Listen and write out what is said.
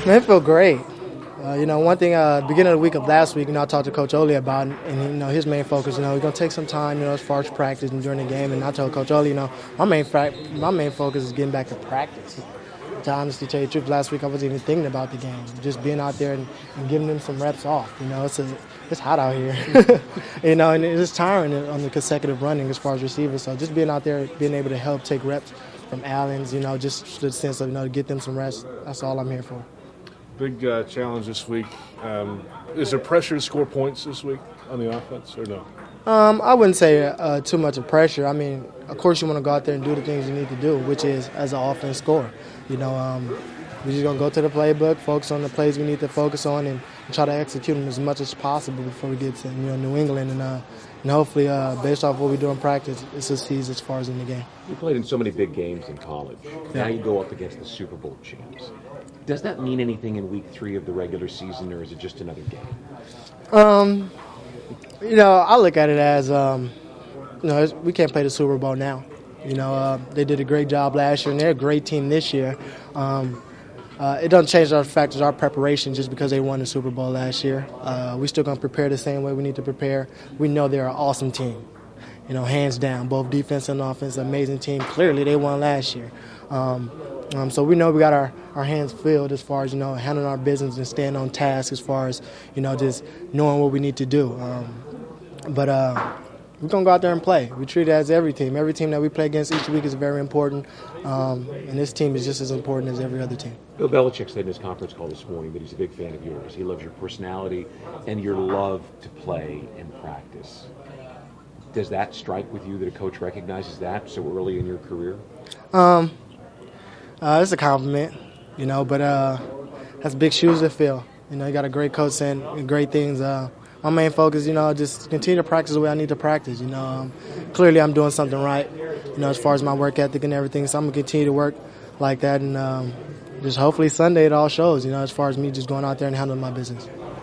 Man, it felt great. One thing, beginning of the week of last week, I talked to Coach Oli about it, and, his main focus, we're going to take some time, as far as practice and during the game, and I told Coach Oli, my main focus is getting back to practice. To honestly tell you the truth, last week I wasn't even thinking about the game, just being out there and giving them some reps off. It's hot out here, and it's tiring on the consecutive running as far as receivers, so just being out there, being able to help take reps from Allens, just the sense of, to get them some rest, that's all I'm here for. Big challenge this week. Is there pressure to score points this week on the offense, or no? I wouldn't say too much of pressure. I mean, of course you want to go out there and do the things you need to do, which is, as an offense, score. We're just going to go to the playbook, focus on the plays we need to focus on, and try to execute them as much as possible before we get to New England. And hopefully, based off what we do in practice, it succeeds as far as in the game. You played in so many big games in college. Yeah. Now you go up against the Super Bowl champs. Does that mean anything in week 3 of the regular season, or is it just another game? I look at it as, we can't play the Super Bowl now. They did a great job last year, and they're a great team this year. It doesn't change our fact our preparation just because they won the Super Bowl last year. We're still going to prepare the same way we need to prepare. We know they're an awesome team, hands down, both defense and offense, amazing team. Clearly, they won last year. So we know we got our hands filled as far as, handling our business and staying on task as far as, just knowing what we need to do. But we're going to go out there and play. We treat it as every team. Every team that we play against each week is very important, and this team is just as important as every other team. Bill Belichick said in his conference call this morning that he's a big fan of yours. He loves your personality and your love to play and practice. Does that strike with you that a coach recognizes that so early in your career? It's a compliment, but that's big shoes to fill. You got a great coach saying great things. My main focus, just continue to practice the way I need to practice. Clearly I'm doing something right, as far as my work ethic and everything. So I'm going to continue to work like that, and just hopefully Sunday it all shows, as far as me just going out there and handling my business.